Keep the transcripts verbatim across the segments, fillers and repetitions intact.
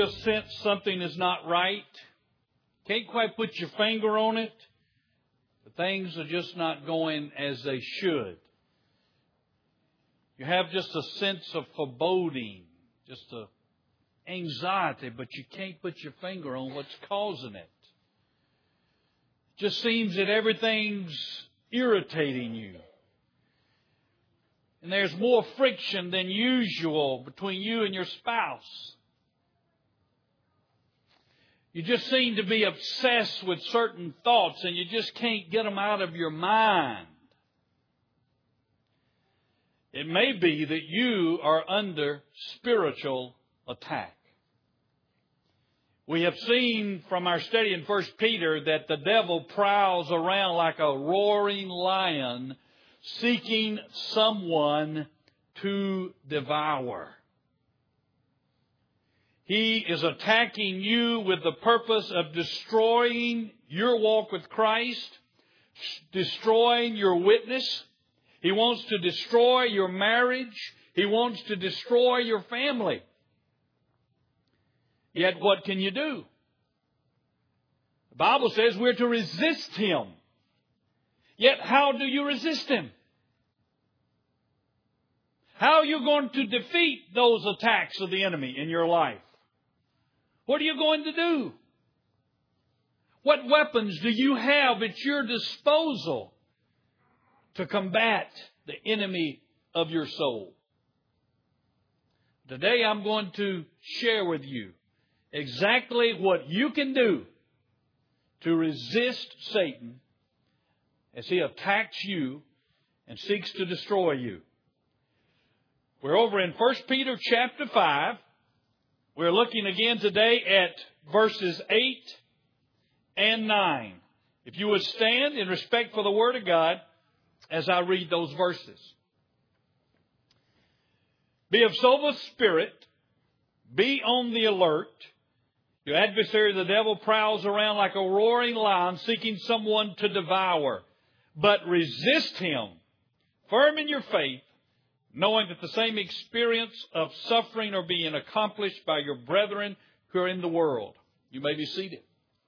just sense something is not right? Can't quite put your finger on it, but things are just not going as they should. You have just a sense of foreboding, just a anxiety, but you can't put your finger on what's causing it. It just seems that everything's irritating you. And there's more friction than usual between you and your spouse. You just seem to be obsessed with certain thoughts and you just can't get them out of your mind. It may be that you are under spiritual attack. We have seen from our study in First Peter that the devil prowls around like a roaring lion, seeking someone to devour. He is attacking you with the purpose of destroying your walk with Christ, destroying your witness. He wants to destroy your marriage. He wants to destroy your family. Yet what can you do? The Bible says we're to resist him. Yet how do you resist him? How are you going to defeat those attacks of the enemy in your life? What are you going to do? What weapons do you have at your disposal to combat the enemy of your soul? Today I'm going to share with you exactly what you can do to resist Satan as he attacks you and seeks to destroy you. We're over in First Peter chapter five. We're looking again today at verses eight and nine. If you would stand in respect for the Word of God as I read those verses. Be of sober spirit. Be on the alert. Your adversary, the devil, prowls around like a roaring lion, seeking someone to devour. But resist him, firm in your faith, knowing that the same experience of suffering are being accomplished by your brethren who are in the world. You may be seated.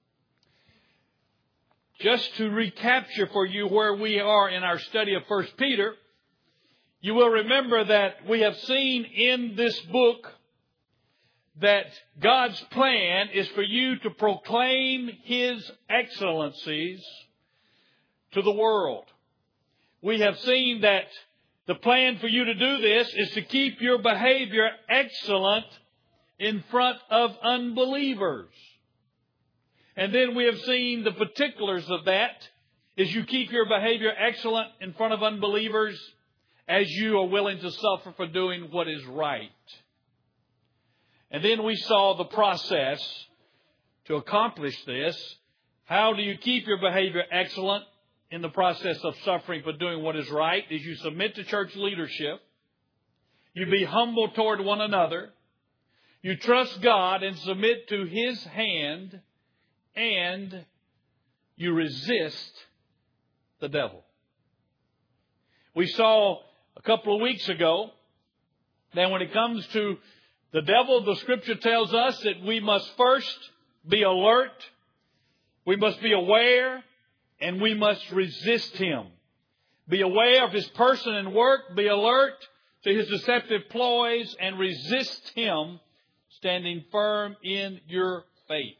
Just to recapture for you where we are in our study of First Peter, you will remember that we have seen in this book that God's plan is for you to proclaim His excellencies to the world. We have seen that the plan for you to do this is to keep your behavior excellent in front of unbelievers. And then we have seen the particulars of that is you keep your behavior excellent in front of unbelievers as you are willing to suffer for doing what is right. And then we saw the process to accomplish this. How do you keep your behavior excellent in the process of suffering for doing what is right? Is you submit to church leadership. You be humble toward one another. You trust God and submit to His hand. And you resist the devil. We saw a couple of weeks ago that when it comes to the devil, the Scripture tells us that we must first be alert, we must be aware, and we must resist him. Be aware of his person and work, be alert to his deceptive ploys, and resist him, standing firm in your faith.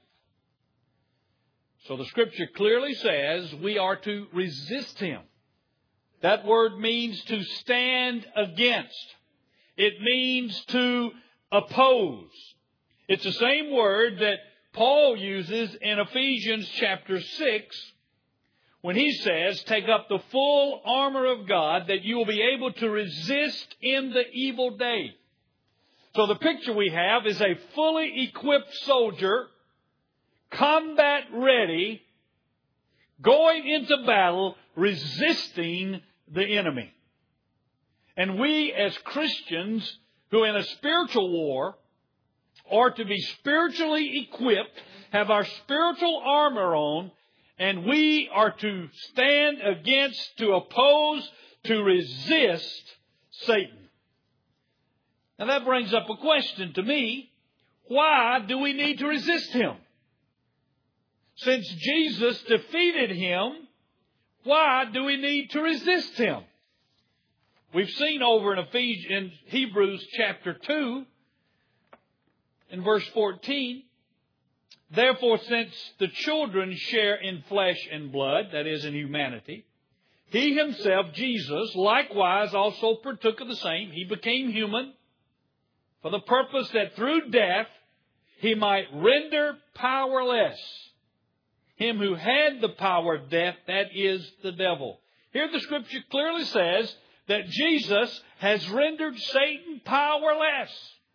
So the Scripture clearly says we are to resist him. That word means to stand against. It means to oppose. It's the same word that Paul uses in Ephesians chapter six when he says, take up the full armor of God that you will be able to resist in the evil day. So the picture we have is a fully equipped soldier, combat ready, going into battle, resisting the enemy. And we as Christians who are in a spiritual war are to be spiritually equipped, have our spiritual armor on, and we are to stand against, to oppose, to resist Satan. Now that brings up a question to me. why do we need to resist him? Since Jesus defeated him, why do we need to resist him? We've seen over in Ephesians, in Hebrews chapter two, in verse fourteen, therefore, since the children share in flesh and blood, that is, in humanity, he himself, Jesus, likewise also partook of the same. He became human for the purpose that through death he might render powerless him who had the power of death, that is, the devil. Here the Scripture clearly says that Jesus has rendered Satan powerless,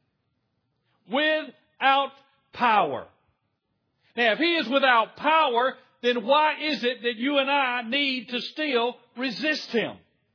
without power. Now, if he is without power, then why is it that you and I need to still resist him?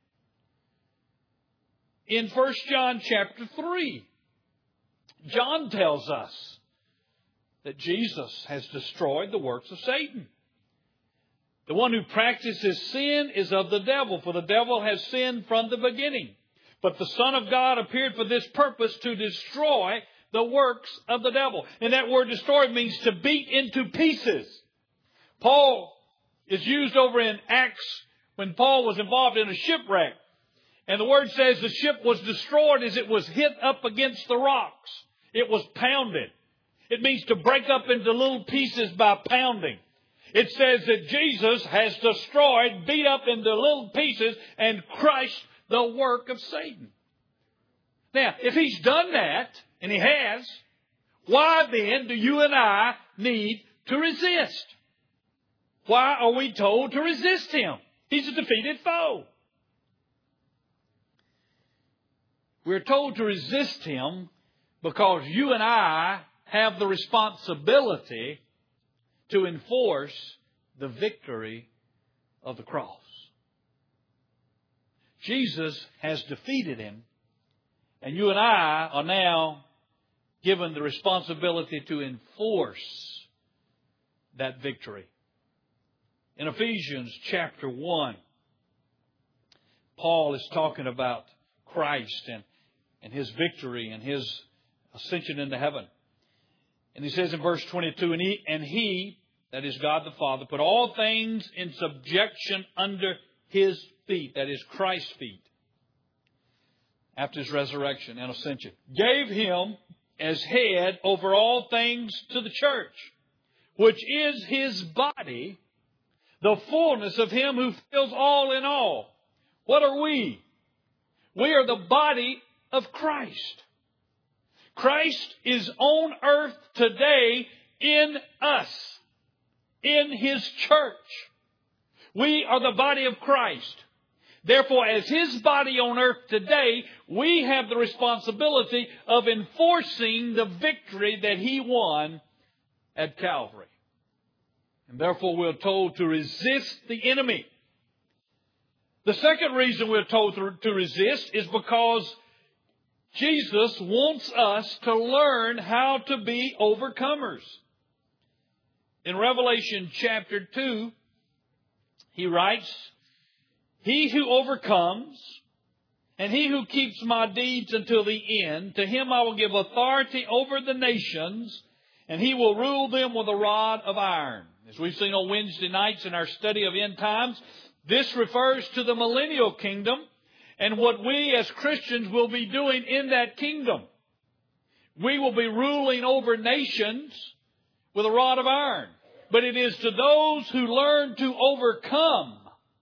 In First John chapter three, John tells us that Jesus has destroyed the works of Satan. The one who practices sin is of the devil, for the devil has sinned from the beginning. But the Son of God appeared for this purpose, to destroy the works of the devil. And that word destroy means to beat into pieces. Paul is used over in Acts when Paul was involved in a shipwreck. And the word says the ship was destroyed as it was hit up against the rocks. It was pounded. It means to break up into little pieces by pounding. It says that Jesus has destroyed, beat up into little pieces, and crushed the work of Satan. Now, if he's done that, and he has, why then do you and I need to resist? Why are we told to resist him? He's a defeated foe. We're told to resist him because you and I have the responsibility to enforce the victory of the cross. Jesus has defeated him, and you and I are now given the responsibility to enforce that victory. In Ephesians chapter one, Paul is talking about Christ and, and his victory and his ascension into heaven. And he says in verse twenty-two, and he, and he, that is God the Father, put all things in subjection under his feet, that is Christ's feet, after his resurrection and ascension. Gave him as head over all things to the church, which is his body, the fullness of him who fills all in all. What are we? We are the body of Christ. Christ is on earth today in us, in his church. We are the body of Christ. Therefore, as his body on earth today, we have the responsibility of enforcing the victory that he won at Calvary. And therefore, we're told to resist the enemy. The second reason we're told to, to resist is because Jesus wants us to learn how to be overcomers. In Revelation chapter two, he writes, he who overcomes and he who keeps my deeds until the end, to him I will give authority over the nations, and he will rule them with a rod of iron. As we've seen on Wednesday nights in our study of end times, this refers to the millennial kingdom and what we as Christians will be doing in that kingdom. We will be ruling over nations with a rod of iron. But it is to those who learn to overcome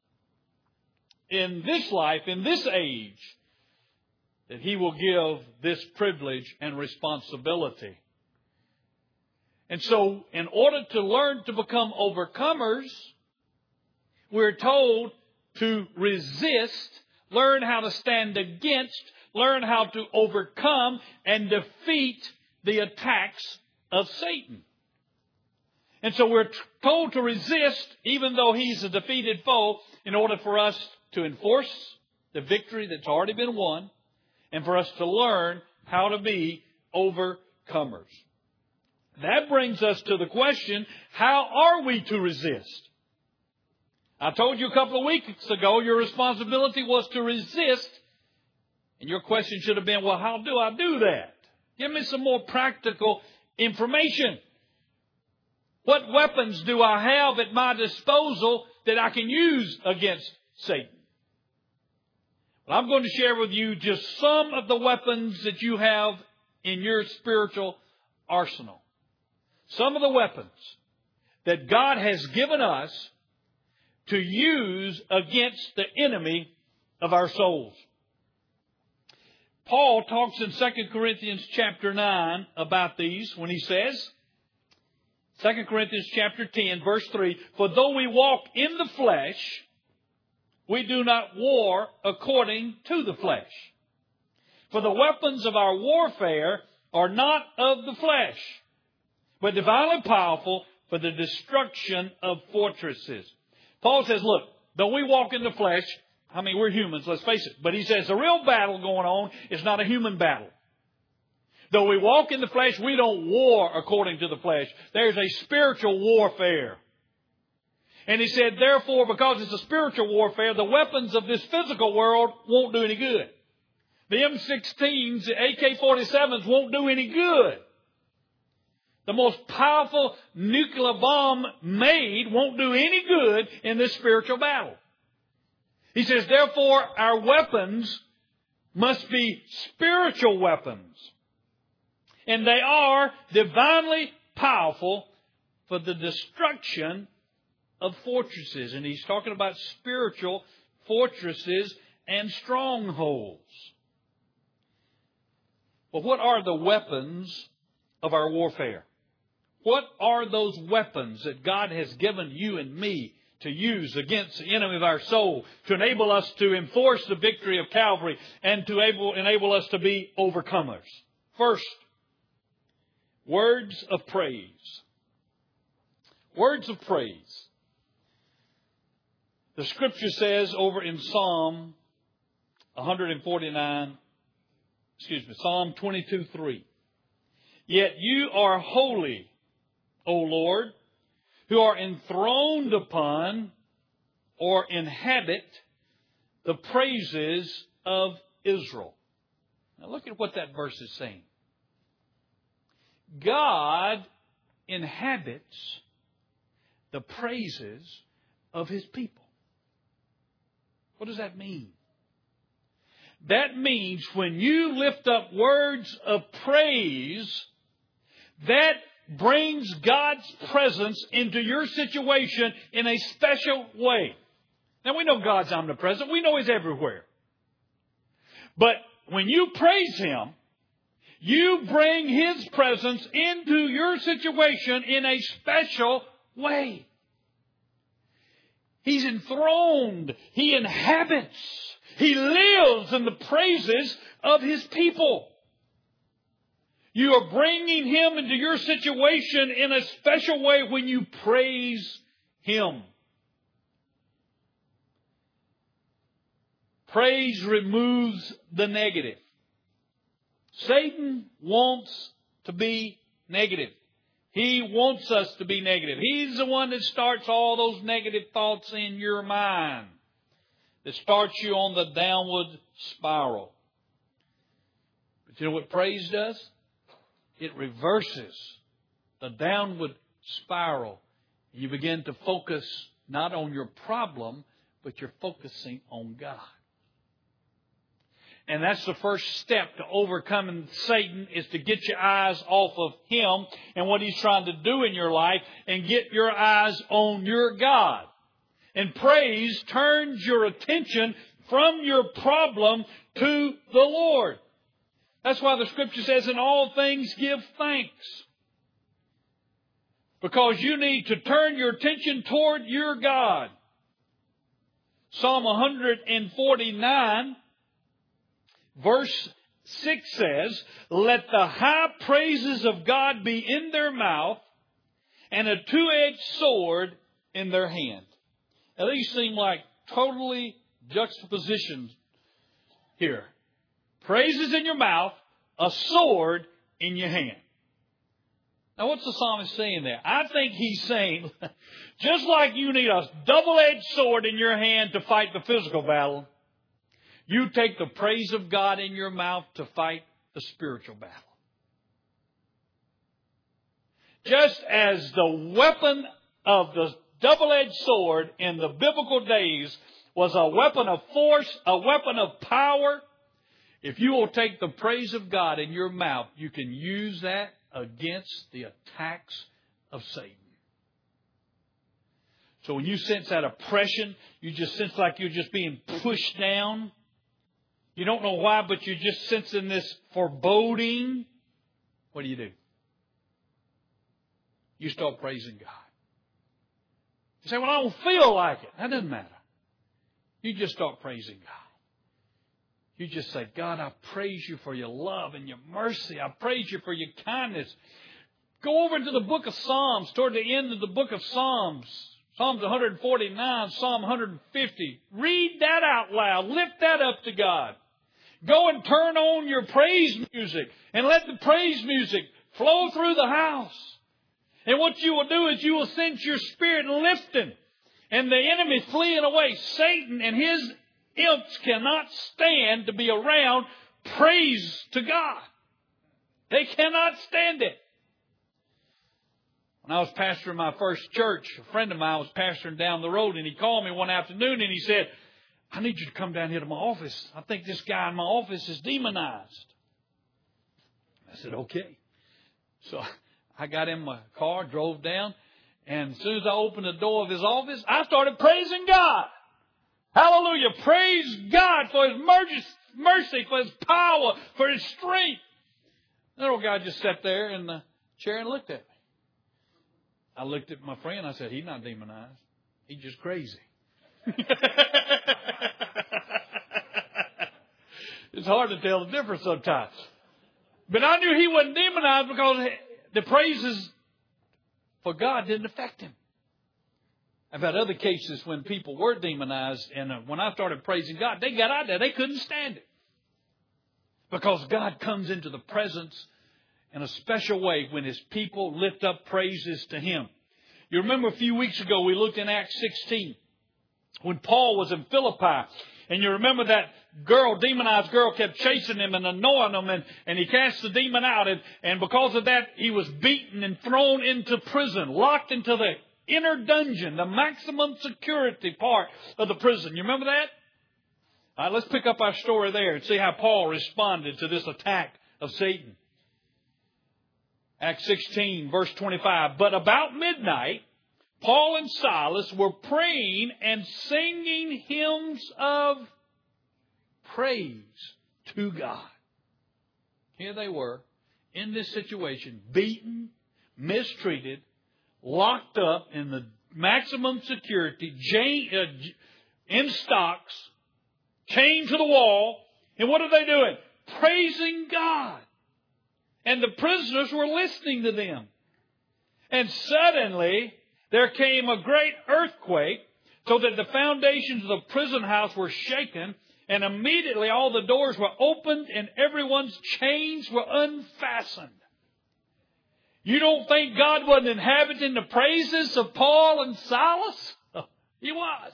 in this life, in this age, that he will give this privilege and responsibility. And so, in order to learn to become overcomers, we're told to resist, learn how to stand against, learn how to overcome and defeat the attacks of Satan. And so we're told to resist, even though he's a defeated foe, in order for us to enforce the victory that's already been won, and for us to learn how to be overcomers. That brings us to the question, how are we to resist? I told you a couple of weeks ago your responsibility was to resist. And your question should have been, well, how do I do that? Give me some more practical information. What weapons do I have at my disposal that I can use against Satan? Well, I'm going to share with you just some of the weapons that you have in your spiritual arsenal. Some of the weapons that God has given us to use against the enemy of our souls. Paul talks in Second Corinthians chapter nine about these when he says, Second Corinthians chapter ten, verse three, "For though we walk in the flesh, we do not war according to the flesh. For the weapons of our warfare are not of the flesh, but divinely powerful for the destruction of fortresses." Paul says, look, though we walk in the flesh, I mean, we're humans, let's face it. But he says the real battle going on is not a human battle. Though we walk in the flesh, we don't war according to the flesh. There's a spiritual warfare. And he said, therefore, because it's a spiritual warfare, the weapons of this physical world won't do any good. The M sixteens, the A K forty-sevens won't do any good. The most powerful nuclear bomb made won't do any good in this spiritual battle. He says, therefore, our weapons must be spiritual weapons. And they are divinely powerful for the destruction of fortresses. And he's talking about spiritual fortresses and strongholds. Well, what are the weapons of our warfare? What are those weapons that God has given you and me to use against the enemy of our soul, to enable us to enforce the victory of Calvary and to able, enable us to be overcomers? First, words of praise. Words of praise. The Scripture says over in Psalm one forty-nine, excuse me, Psalm twenty-two three, "Yet you are holy, O Lord, who are enthroned upon or inhabit the praises of Israel." Now look at what that verse is saying. God inhabits the praises of His people. What does that mean? That means when you lift up words of praise, that brings God's presence into your situation in a special way. Now we know God's omnipresent. We know He's everywhere. But when you praise Him, you bring His presence into your situation in a special way. He's enthroned. He inhabits. He lives in the praises of His people. You are bringing Him into your situation in a special way when you praise Him. Praise removes the negative. Satan wants to be negative. He wants us to be negative. He's the one that starts all those negative thoughts in your mind, that starts you on the downward spiral. But you know what praise does? It reverses the downward spiral. You begin to focus not on your problem, but you're focusing on God. And that's the first step to overcoming Satan, is to get your eyes off of him and what he's trying to do in your life and get your eyes on your God. And praise turns your attention from your problem to the Lord. That's why the Scripture says, in all things give thanks. Because you need to turn your attention toward your God. Psalm one forty-nine, verse six says, "Let the high praises of God be in their mouth, and a two-edged sword in their hand." Now these seem like totally juxtapositions here. Praises in your mouth, a sword in your hand. Now what's the psalmist saying there? I think he's saying, just like you need a double-edged sword in your hand to fight the physical battle, you take the praise of God in your mouth to fight the spiritual battle. Just as the weapon of the double-edged sword in the biblical days was a weapon of force, a weapon of power, if you will take the praise of God in your mouth, you can use that against the attacks of Satan. So when you sense that oppression, you just sense like you're just being pushed down. You don't know why, but you're just sensing this foreboding. What do you do? You start praising God. You say, well, I don't feel like it. That doesn't matter. You just start praising God. You just say, God, I praise you for your love and your mercy. I praise you for your kindness. Go over into the book of Psalms, toward the end of the book of Psalms. Psalms one forty-nine, Psalm one fifty. Read that out loud. Lift that up to God. Go and turn on your praise music and let the praise music flow through the house. And what you will do is you will sense your spirit lifting and the enemy fleeing away. Satan and his imps cannot stand to be around praise to God. They cannot stand it. When I was pastoring my first church, a friend of mine was pastoring down the road, and he called me one afternoon and he said, I need you to come down here to my office. I think this guy in my office is demonized. I said, okay. So I got in my car, drove down, and as soon as I opened the door of his office, I started praising God. Hallelujah. Praise God for His mercy, for His power, for His strength. That old guy just sat there in the chair and looked at me. I looked at my friend. I said, he's not demonized. He's just crazy. It's hard to tell the difference sometimes. But I knew he wasn't demonized because the praises for God didn't affect him. I've had other cases when people were demonized, and when I started praising God, they got out there. They couldn't stand it. Because God comes into the presence in a special way when His people lift up praises to Him. You remember a few weeks ago we looked in Acts sixteen when Paul was in Philippi. And you remember that girl, demonized girl, kept chasing him and annoying him, and, and he cast the demon out. And, and because of that, he was beaten and thrown into prison, locked into the inner dungeon, the maximum security part of the prison. You remember that? All right, let's pick up our story there and see how Paul responded to this attack of Satan. Acts sixteen, verse twenty-five. But about midnight, Paul and Silas were praying and singing hymns of praise to God. Here they were in this situation, beaten, mistreated, locked up in the maximum security, in stocks, chained to the wall. And what are they doing? Praising God. And the prisoners were listening to them. And suddenly there came a great earthquake, so that the foundations of the prison house were shaken, and immediately all the doors were opened and everyone's chains were unfastened. You don't think God wasn't inhabiting the praises of Paul and Silas? He was.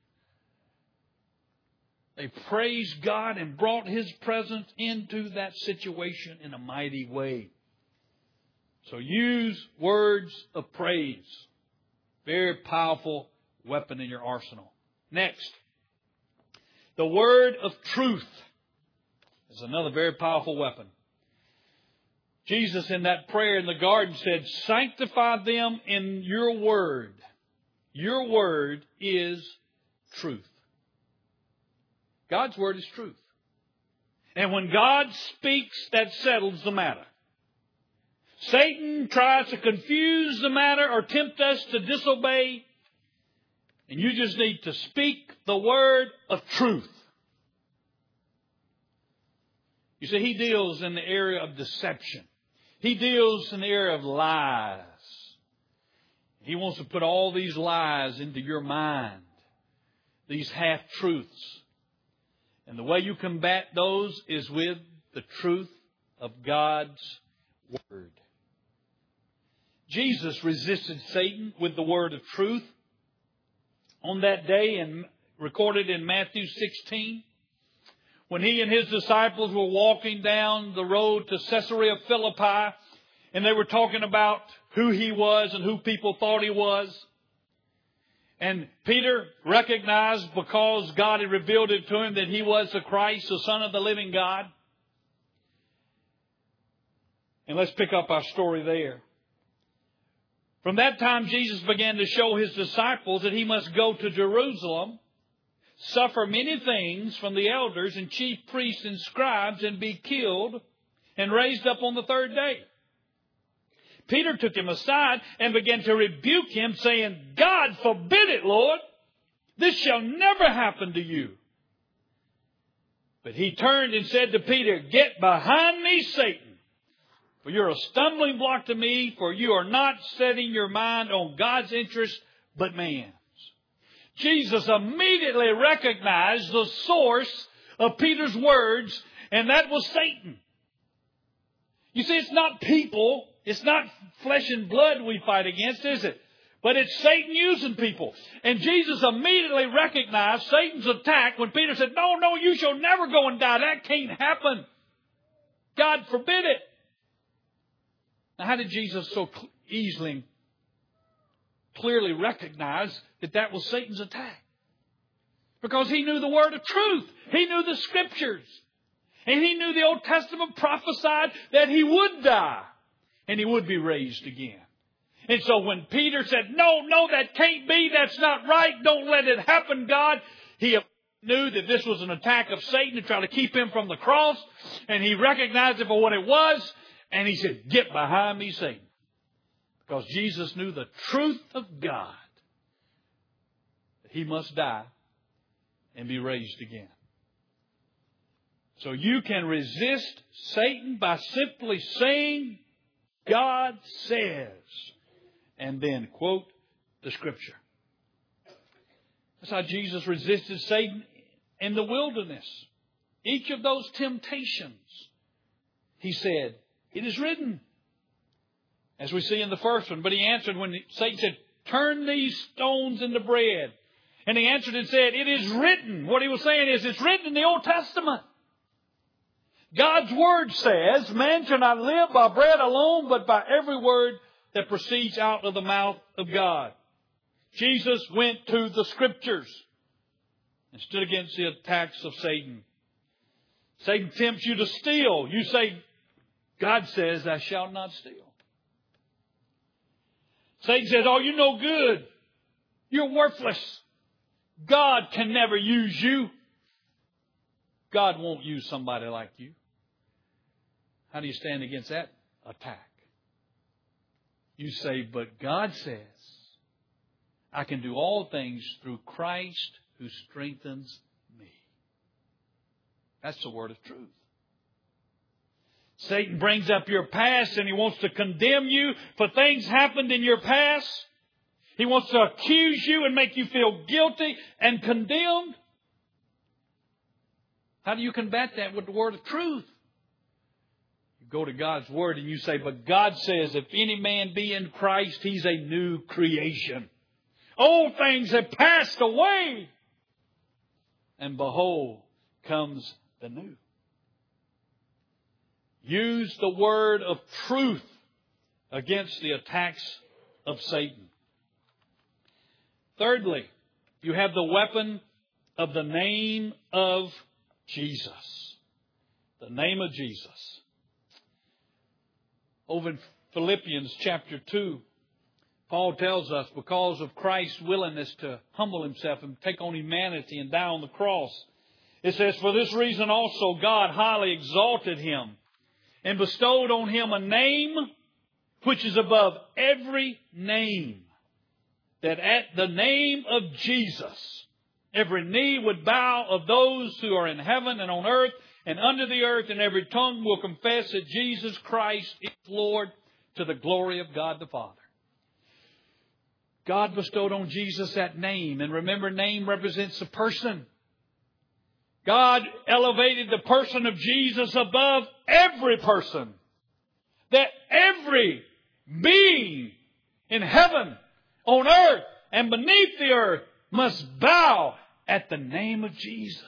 They praised God and brought His presence into that situation in a mighty way. So use words of praise. Very powerful weapon in your arsenal. Next, the word of truth is another very powerful weapon. Jesus in that prayer in the garden said, sanctify them in your word. Your word is truth. God's word is truth. And when God speaks, that settles the matter. Satan tries to confuse the matter or tempt us to disobey. And you just need to speak the word of truth. You see, he deals in the area of deception. He deals in the area of lies. He wants to put all these lies into your mind. These half-truths. And the way you combat those is with the truth of God's word. Jesus resisted Satan with the word of truth. On that day, and recorded in Matthew sixteen, when he and his disciples were walking down the road to Caesarea Philippi, And they were talking about who he was and who people thought he was. And Peter recognized, because God had revealed it to him, that he was the Christ, the Son of the living God. And let's pick up our story there. From that time, Jesus began to show his disciples that he must go to Jerusalem, suffer many things from the elders and chief priests and scribes, and be killed and raised up on the third day. Peter took him aside and began to rebuke him, saying, God forbid it, Lord. This shall never happen to you. But he turned and said to Peter, Get behind me, Satan. For you're a stumbling block to me, for you are not setting your mind on God's interest, but man's. Jesus immediately recognized the source of Peter's words, and that was Satan. You see, it's not people, it's not flesh and blood we fight against, is it? But it's Satan using people. And Jesus immediately recognized Satan's attack when Peter said, No, no, you shall never go and die. That can't happen. God forbid it. Now, how did Jesus so easily, clearly recognize that that was Satan's attack? Because he knew the word of truth. He knew the Scriptures. And he knew the Old Testament prophesied that he would die and he would be raised again. And so when Peter said, no, no, that can't be, that's not right, don't let it happen, God, he knew that this was an attack of Satan to try to keep him from the cross, and he recognized it for what it was, and he said, Get behind me, Satan. Because Jesus knew the truth of God, that he must die and be raised again. So you can resist Satan by simply saying, God says, and then quote the Scripture. That's how Jesus resisted Satan in the wilderness. Each of those temptations, he said, It is written. As we see in the first one. But he answered when Satan said, Turn these stones into bread. And he answered and said, It is written. What he was saying is, it's written in the Old Testament. God's Word says, Man shall not live by bread alone, but by every word that proceeds out of the mouth of God. Jesus went to the Scriptures and stood against the attacks of Satan. Satan tempts you to steal. You say, God says, Thou shalt not steal. Satan says, Oh, you're no good. You're worthless. God can never use you. God won't use somebody like you. How do you stand against that attack? You say, But God says, I can do all things through Christ who strengthens me. That's the word of truth. Satan brings up your past and he wants to condemn you for things happened in your past. He wants to accuse you and make you feel guilty and condemned. How do you combat that? With the word of truth. You go to God's Word and you say, But God says, if any man be in Christ, he's a new creation. Old things have passed away. And behold, comes the new. Use the word of truth against the attacks of Satan. Thirdly, you have the weapon of the name of Jesus. The name of Jesus. Over in Philippians chapter two, Paul tells us, because of Christ's willingness to humble himself and take on humanity and die on the cross, it says, For this reason also God highly exalted him and bestowed on him a name which is above every name, that at the name of Jesus every knee would bow of those who are in heaven and on earth and under the earth, and every tongue will confess that Jesus Christ is Lord, to the glory of God the Father. God bestowed on Jesus that name. And remember, name represents a person. God elevated the person of Jesus above every person. That every being in heaven, on earth, and beneath the earth must bow at the name of Jesus.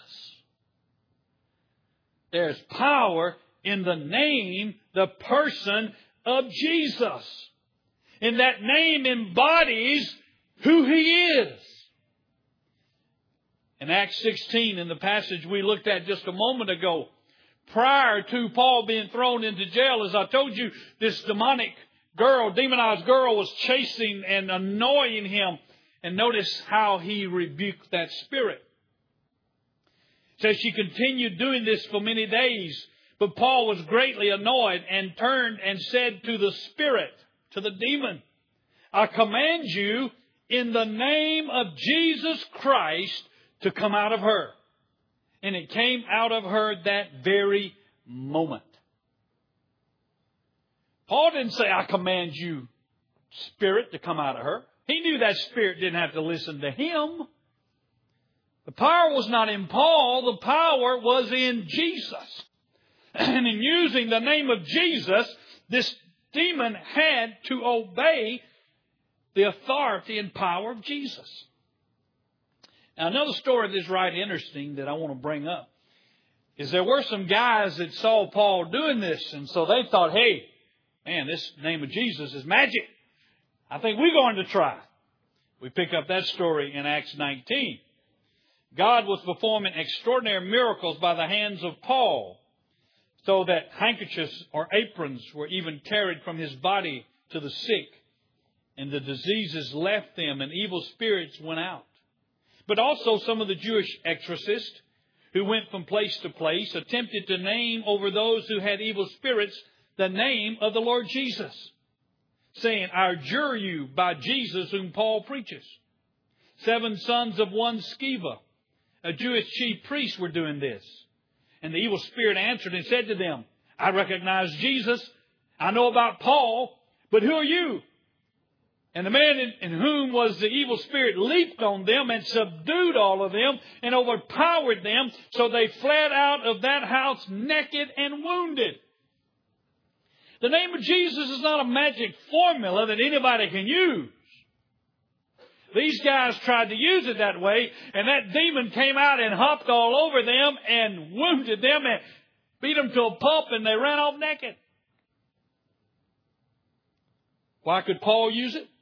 There's power in the name, the person of Jesus. And that name embodies who He is. In Acts sixteen, in the passage we looked at just a moment ago, prior to Paul being thrown into jail, as I told you, this demonic girl, demonized girl, was chasing and annoying him. And notice how he rebuked that spirit. It says she continued doing this for many days. But Paul was greatly annoyed and turned and said to the spirit, to the demon, I command you in the name of Jesus Christ to come out of her. And it came out of her that very moment. Paul didn't say, I command you, spirit, to come out of her. He knew that spirit didn't have to listen to him. The power was not in Paul. The power was in Jesus. And in using the name of Jesus, this demon had to obey the authority and power of Jesus. Now, another story that's right interesting that I want to bring up is there were some guys that saw Paul doing this, and so they thought, hey, man, this name of Jesus is magic. I think we're going to try. We pick up that story in Acts nineteen. God was performing extraordinary miracles by the hands of Paul, so that handkerchiefs or aprons were even carried from his body to the sick, and the diseases left them, and evil spirits went out. But also some of the Jewish exorcists who went from place to place attempted to name over those who had evil spirits the name of the Lord Jesus, saying, I adjure you by Jesus whom Paul preaches. Seven sons of one Sceva, a Jewish chief priest, were doing this. And the evil spirit answered and said to them, I recognize Jesus. I know about Paul, but who are you? And the man in, in whom was the evil spirit leaped on them and subdued all of them and overpowered them. So they fled out of that house naked and wounded. The name of Jesus is not a magic formula that anybody can use. These guys tried to use it that way, and that demon came out and hopped all over them and wounded them and beat them to a pulp, and they ran off naked. Why could Paul use it?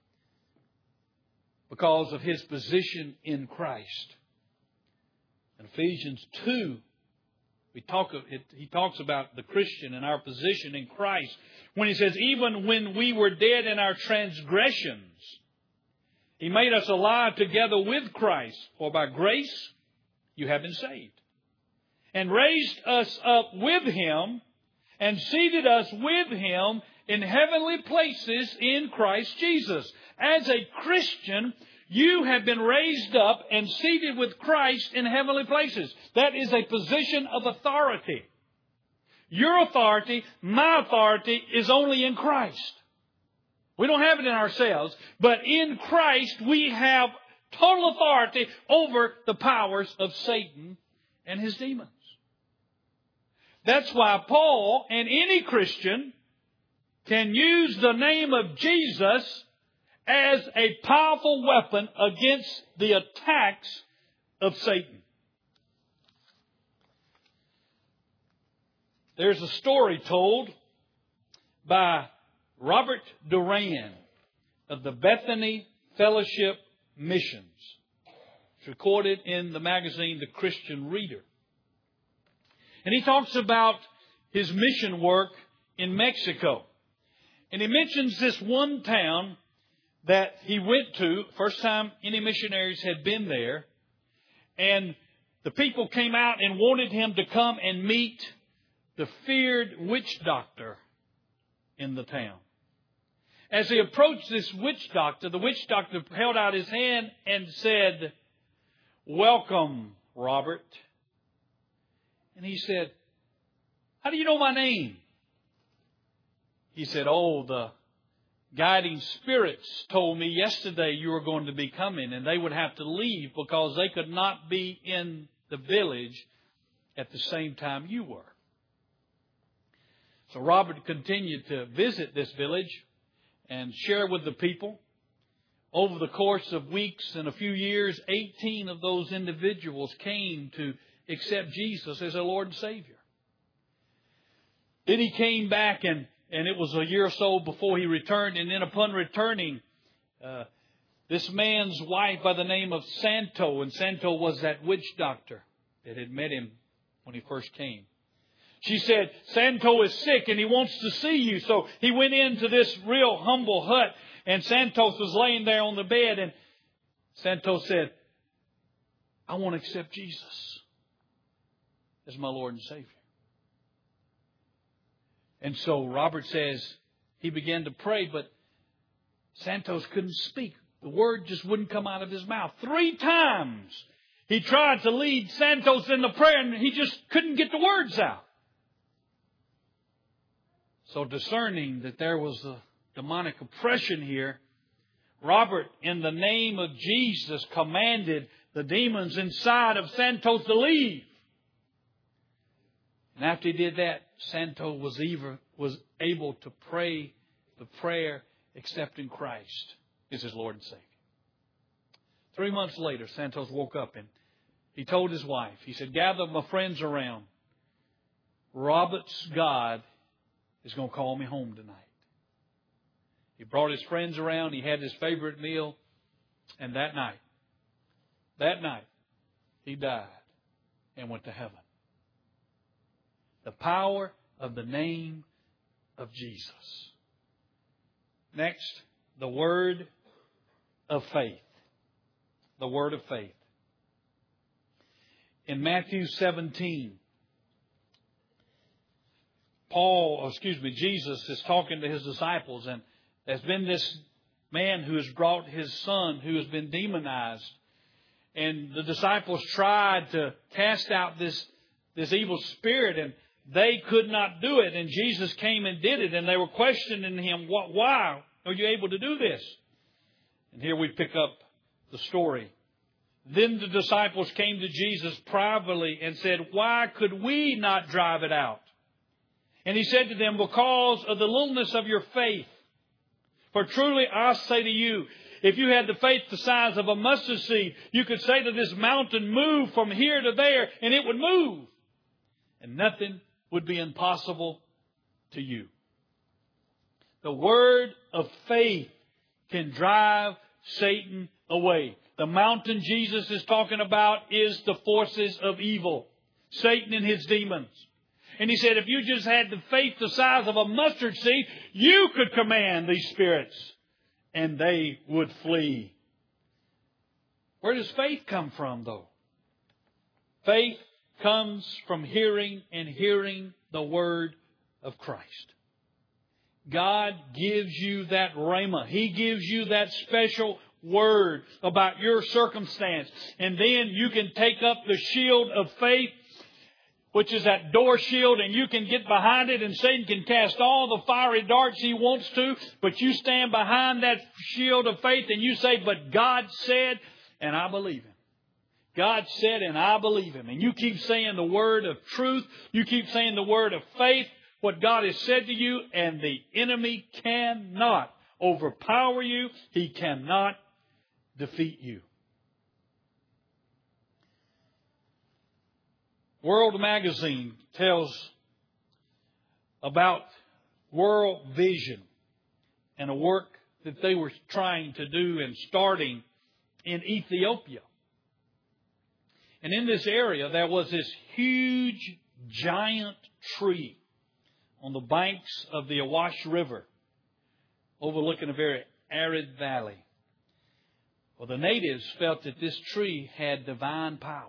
Because of his position in Christ. In Ephesians two, we talk, he talks about the Christian and our position in Christ. When he says, even when we were dead in our transgressions, He made us alive together with Christ. For by grace you have been saved. And raised us up with Him and seated us with Him in heavenly places in Christ Jesus. As a Christian, you have been raised up and seated with Christ in heavenly places. That is a position of authority. Your authority, my authority, is only in Christ. We don't have it in ourselves, but in Christ we have total authority over the powers of Satan and his demons. That's why Paul and any Christian can use the name of Jesus as a powerful weapon against the attacks of Satan. There's a story told by Robert Duran of the Bethany Fellowship Missions. It's recorded in the magazine The Christian Reader. And he talks about his mission work in Mexico. And he mentions this one town that he went to, first time any missionaries had been there. And the people came out and wanted him to come and meet the feared witch doctor in the town. As he approached this witch doctor, the witch doctor held out his hand and said, "Welcome, Robert." And he said, "How do you know my name?" He said, "Oh, the guiding spirits told me yesterday you were going to be coming, and they would have to leave because they could not be in the village at the same time you were." So Robert continued to visit this village and share with the people. Over the course of weeks and a few years, eighteen of those individuals came to accept Jesus as their Lord and Savior. Then he came back and, and it was a year or so before he returned. And then upon returning, uh, this man's wife by the name of Santo, and Santo was that witch doctor that had met him when he first came. She said, Santo is sick and he wants to see you. So he went into this real humble hut, and Santos was laying there on the bed, and Santos said, I want to accept Jesus as my Lord and Savior. And so Robert says he began to pray, but Santos couldn't speak. The word just wouldn't come out of his mouth. Three times he tried to lead Santos in the prayer, and he just couldn't get the words out. So discerning that there was a demonic oppression here, Robert, in the name of Jesus, commanded the demons inside of Santos to leave. And after he did that, Santos was, even, was able to pray the prayer accepting Christ as his Lord and Savior. Three months later, Santos woke up and he told his wife, he said, gather my friends around. Robert's God is going to call me home tonight. He brought his friends around. He had his favorite meal. And that night, that night, he died and went to heaven. The power of the name of Jesus. Next, the word of faith. The word of faith. In Matthew seventeen, Paul, excuse me, Jesus is talking to his disciples, and there's been this man who has brought his son who has been demonized. And the disciples tried to cast out this, this evil spirit, and they could not do it. And Jesus came and did it, and they were questioning him, why are you able to do this? And here we pick up the story. Then the disciples came to Jesus privately and said, why could we not drive it out? And he said to them, because of the littleness of your faith. For truly I say to you, if you had the faith the size of a mustard seed, you could say to this mountain, move from here to there, and it would move. And nothing would be impossible to you. The word of faith can drive Satan away. The mountain Jesus is talking about is the forces of evil. Satan and his demons. And he said, if you just had the faith the size of a mustard seed, you could command these spirits and they would flee. Where does faith come from, though? Faith comes from hearing and hearing the word of Christ. God gives you that rhema. He gives you that special word about your circumstance. And then you can take up the shield of faith, which is that door shield, and you can get behind it, and Satan can cast all the fiery darts he wants to, but you stand behind that shield of faith and you say, but God said, and I believe Him. God said, and I believe Him. And you keep saying the word of truth. You keep saying the word of faith, what God has said to you, and the enemy cannot overpower you. He cannot defeat you. World Magazine tells about World Vision and a work that they were trying to do and starting in Ethiopia. And in this area, there was this huge, giant tree on the banks of the Awash River, overlooking a very arid valley. Well, the natives felt that this tree had divine powers.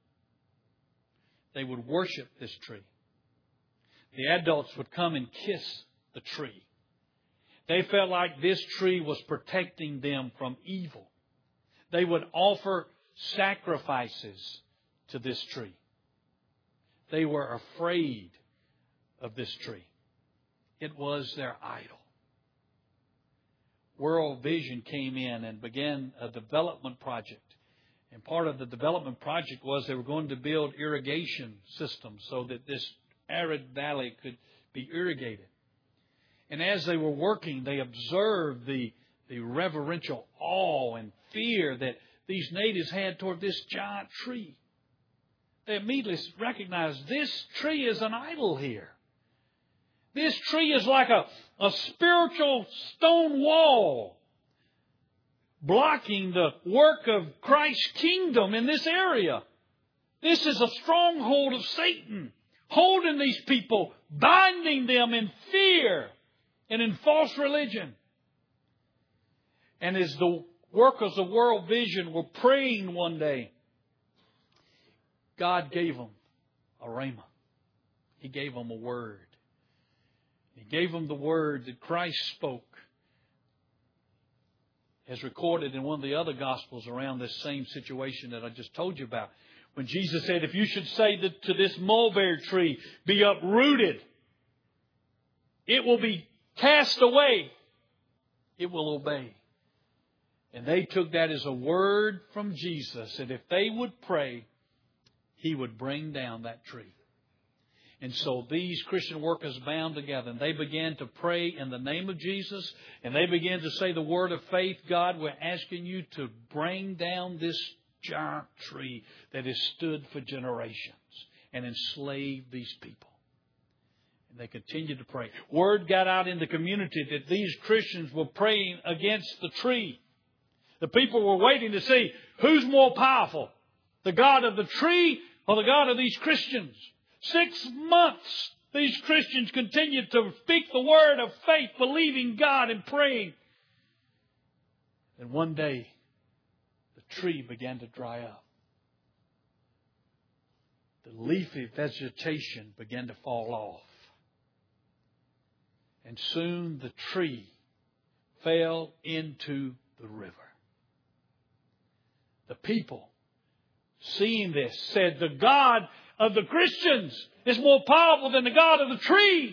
They would worship this tree. The adults would come and kiss the tree. They felt like this tree was protecting them from evil. They would offer sacrifices to this tree. They were afraid of this tree. It was their idol. World Vision came in and began a development project. And part of the development project was they were going to build irrigation systems so that this arid valley could be irrigated. And as they were working, they observed the, the reverential awe and fear that these natives had toward this giant tree. They immediately recognized this tree is an idol here. This tree is like a, a spiritual stone wall blocking the work of Christ's kingdom in this area. This is a stronghold of Satan, holding these people, binding them in fear and in false religion. And as the workers of World Vision were praying one day, God gave them a rhema. He gave them a word. He gave them the word that Christ spoke, as recorded in one of the other Gospels around this same situation that I just told you about. When Jesus said, if you should say that to this mulberry tree, be uprooted, it will be cast away, it will obey. And they took that as a word from Jesus, that if they would pray, He would bring down that tree. And so these Christian workers bound together, and they began to pray in the name of Jesus, and they began to say the word of faith. God, we're asking you to bring down this giant tree that has stood for generations and enslaved these people. And they continued to pray. Word got out in the community that these Christians were praying against the tree. The people were waiting to see who's more powerful, the God of the tree or the God of these Christians. Six months these Christians continued to speak the word of faith, believing God and praying. And one day, the tree began to dry up. The leafy vegetation began to fall off. And soon the tree fell into the river. The people, seeing this, said, the God of the Christians is more powerful than the God of the tree.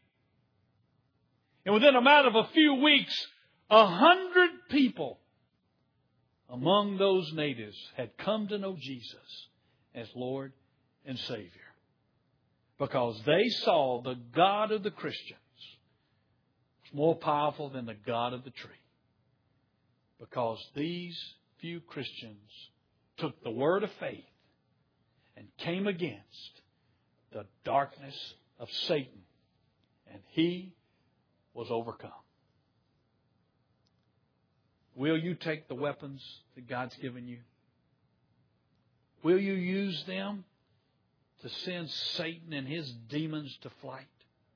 And within a matter of a few weeks, a hundred people among those natives had come to know Jesus as Lord and Savior, because they saw the God of the Christians was more powerful than the God of the tree. Because these few Christians took the word of faith and came against the darkness of Satan, and he was overcome. Will you take the weapons that God's given you? Will you use them to send Satan and his demons to flight?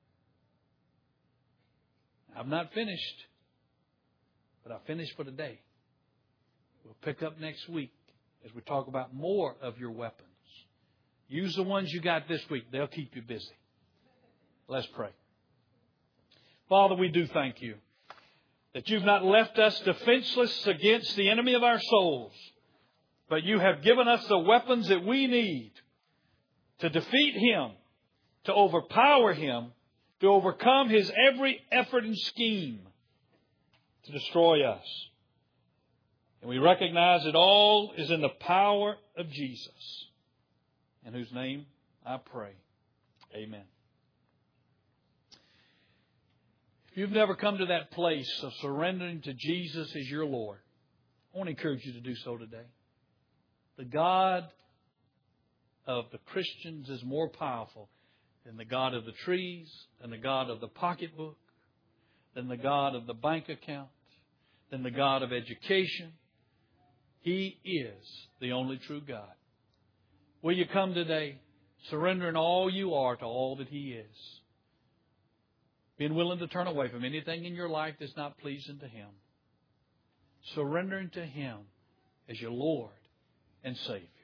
I'm not finished, but I finished for today. We'll pick up next week as we talk about more of your weapons. Use the ones you got this week. They'll keep you busy. Let's pray. Father, we do thank you that you've not left us defenseless against the enemy of our souls, but you have given us the weapons that we need to defeat him, to overpower him, to overcome his every effort and scheme to destroy us. And we recognize it all is in the power of Jesus, in whose name I pray. Amen. If you've never come to that place of surrendering to Jesus as your Lord, I want to encourage you to do so today. The God of the Christians is more powerful than the God of the trees, than the God of the pocketbook, than the God of the bank account, than the God of education. He is the only true God. Will you come today surrendering all you are to all that He is? Being willing to turn away from anything in your life that's not pleasing to Him. Surrendering to Him as your Lord and Savior.